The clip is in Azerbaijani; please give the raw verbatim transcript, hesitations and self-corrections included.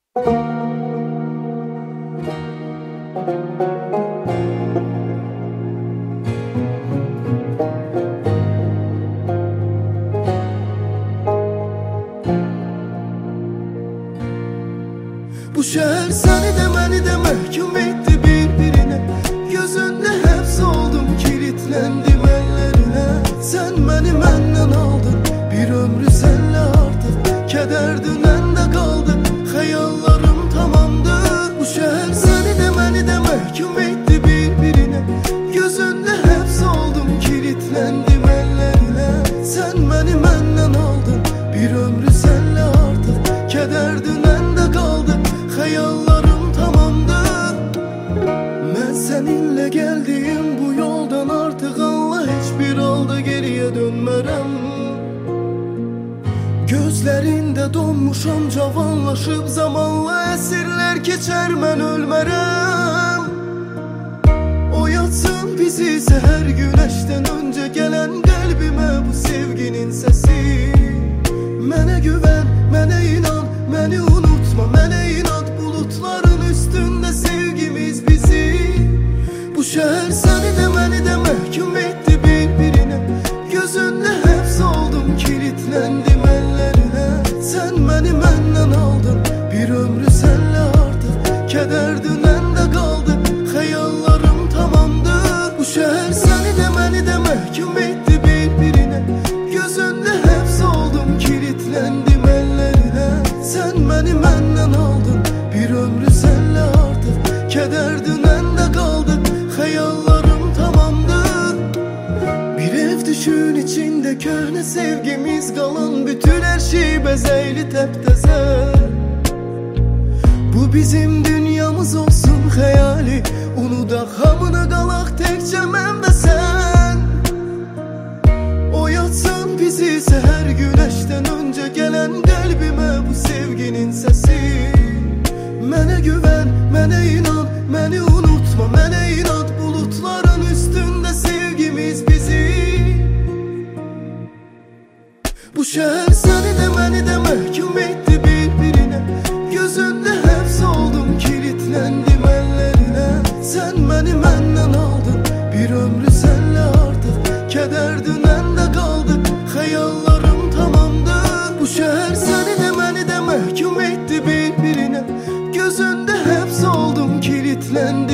Bu şehir seni de məni de məhkum etdi bir-birinə. Gözündə həbs oldum, kilitlendim əllərinə. Sən məni məndən aldın, bir ömrü sənlə artıq. Kədər dünəndə qaldı, xəyallarım tamamdı. Bu şehir seni de məni de məhkum etdi bir-birinə. Gözündə həbs oldum, kilitlendim əllərinə. Sən məni məndən aldın, bir ömrü sənlə artıq. Kədər dünəndə qaldı, xəyallarım tamamdı. Mən səninlə gəldiyim bu yoldan artıq Allah heç bir halda geriyə dönmərəm. Gözlərində donmuşam, cavanlaşıb zamanla əsirlər keçər, mən ölmərəm. Oyatsın bizi səhər günəşdən öncə gələn qəlbimə bu sevginin səsi. Mənə güvən, mənə inan, məni unutma, mənə inat. Bulutların üstündə sevgimiz bizi. Bu şəhər səni də məni də məhkum etdi bir-birinə. Gözündə həbs oldum, kilitlendim əllərinə. Sən məni məndən aldın, bir ömrü sənlə artıq. Kədər dünəndə qaldı, xəyallarım tamamdı. Bu şəhər səni də məni də məhkum etdi bir-birinə. Gözündə həbs oldum, kilitlendim əllərinə. Sən məni məndən aldın, bir ömrü sənlə artıq. Kədər dünəndə qaldı, xəyallarım tamamdı. Bir ev düşün içində köhnə sevgimiz qalan. Bütün hər şey bəzəkli təptəzə. Bu bizim dünyamız olsun xəyali. Unudaq hamını, qalaq təkcə mən və sən. Oyatsın bizi səhər günəşdən öncə gələn qəlbimə bu sevginin səsi. Mənə güvən, mənə inan, məni unutma, mənə inat. Bulutların üstündə sevgimiz bizi. Bu şəhər səni də məni də məhkum etdi bir-birinə. Gözündə həbs oldum, kilitlendim əllərinə. Sən məni məndən aldın, bir ömrü sənlə artıq. Kədər dünəndə qaldı, xəyallarım tamamdı. Bu şəhər səni də məni də məhkum etdi bir-birinə. Gözündə həbs oldum, kilitlendim